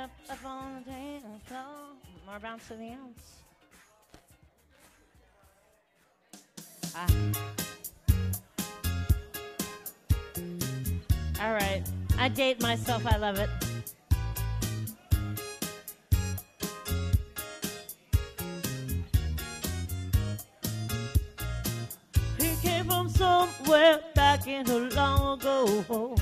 up on the dance floor. More bounce to the ounce. All right. I date myself. I love it. He came from somewhere back in the long ago.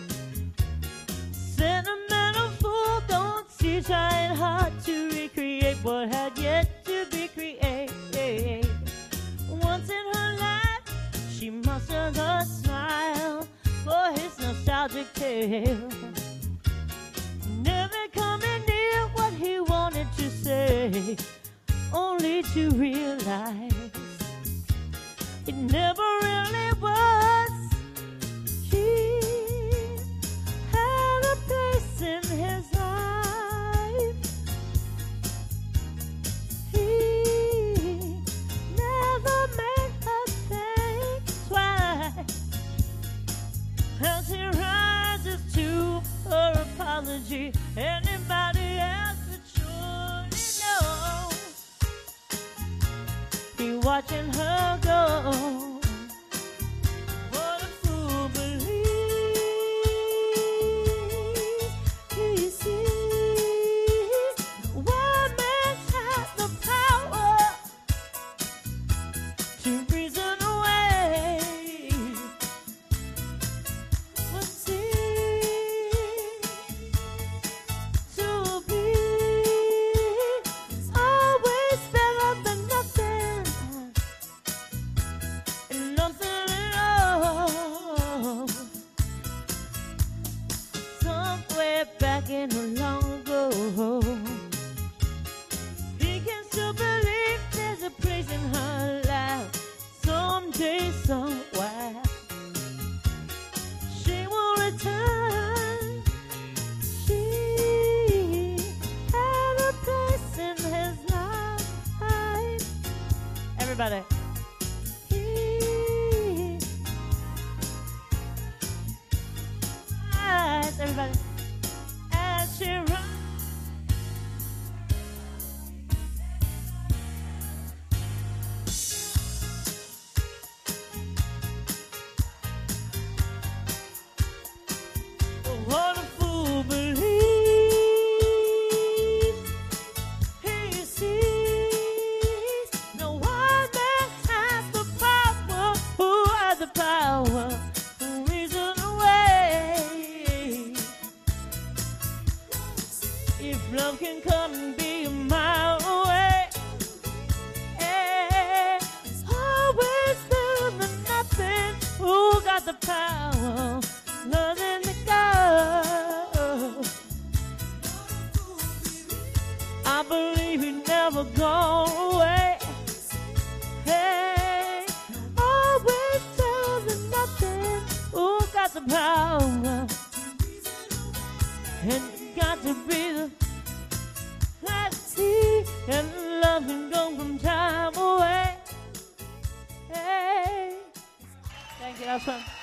Sentimental fool, don't see trying hard to recreate what had yet to be created. Once in her life, she mustered a smile for his nostalgic tale. Never coming near what he wanted to say, only to realize it never really was. She had a place in his life. He never made her think twice. As he rises to her apology, anybody else would surely know. Be watching her go. What a fool believes he sees. One man has the power to reason away what seems to be always better than nothing, and nothing at all. Somewhere back in the long ago, he can still believe there's a place in her life. Someday, somewhere, she will return. She had a place in his life. Everybody. Everybody. As she runs. What a fool believes he sees. No one man has the power. Who has the power to reason away? If love can come and be a mile away, it's always better than nothing. Who got the power? Nothing to go. I believe he never go away. Hey, always better than nothing. Who got the power? And it got to be the let's see, and love can go from time away. Hey, thank you. That's fun.